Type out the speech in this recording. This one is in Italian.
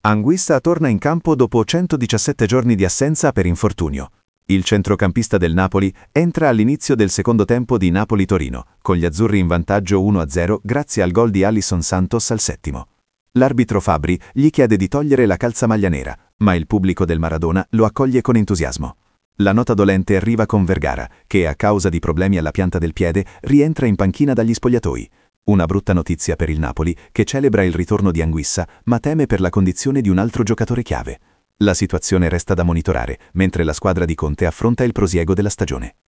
Anguissa torna in campo dopo 117 giorni di assenza per infortunio. Il centrocampista del Napoli entra all'inizio del secondo tempo di Napoli-Torino, con gli azzurri in vantaggio 1-0 grazie al gol di Alisson Santos al settimo. L'arbitro Fabri gli chiede di togliere la calzamaglia nera, ma il pubblico del Maradona lo accoglie con entusiasmo. La nota dolente arriva con Vergara, che a causa di problemi alla pianta del piede rientra in panchina dagli spogliatoi. Una brutta notizia per il Napoli, che celebra il ritorno di Anguissa, ma teme per la condizione di un altro giocatore chiave. La situazione resta da monitorare, mentre la squadra di Conte affronta il prosieguo della stagione.